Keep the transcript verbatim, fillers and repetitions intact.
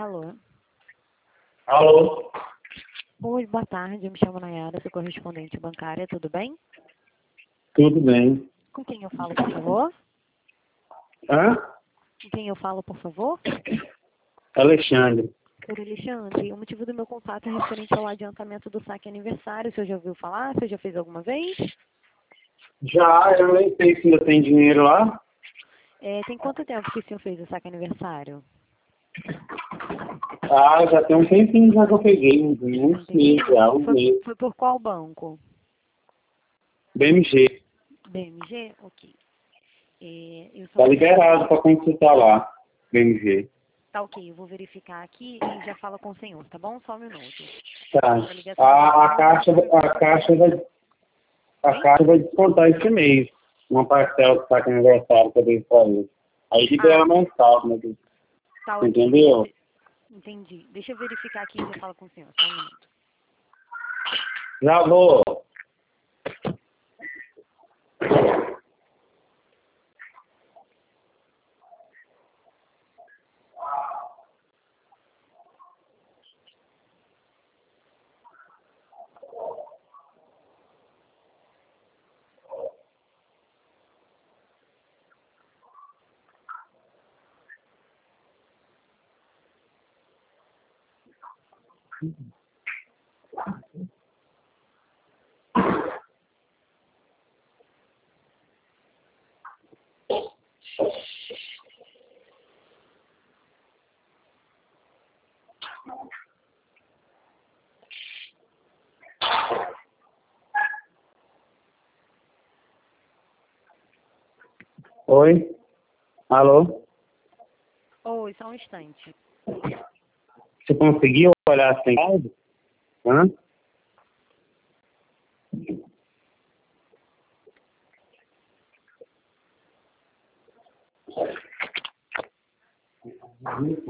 Alô? Alô? Oi, boa tarde. Eu me chamo Nayara, sou correspondente bancária, tudo bem? Tudo bem. Com quem eu falo, por favor? Hã? Com quem eu falo, por favor? Alexandre. Senhor Alexandre, o motivo do meu contato é referente ao adiantamento do saque aniversário. O senhor já ouviu falar? O senhor já fez alguma vez? Já, eu nem sei se ainda tem dinheiro lá. É, tem quanto tempo que o senhor fez o saque aniversário? Ah, já tem um tempinho já que eu peguei, uns uns Entendi. meses já, uns Foi, meses. foi por qual banco? B M G. B M G? Ok. É, eu só Tá vou... liberado para consultar lá. B M G. Tá ok, eu vou verificar aqui e já falo com o senhor, tá bom? Só um minuto. Tá. A ligação A, a, não caixa, a, caixa vai, a Oi? caixa vai descontar esse mês. Uma parcela do saque aniversário que eu dei pra ele. Aí libera Ah, mensal, né? tá ok. Entendeu? De- Entendi. Deixa eu verificar aqui e já falo com o senhor. Só um minuto. Já vou. Oi? Alô? Oi, só um instante. Você conseguiu olhar sem áudio? Hã?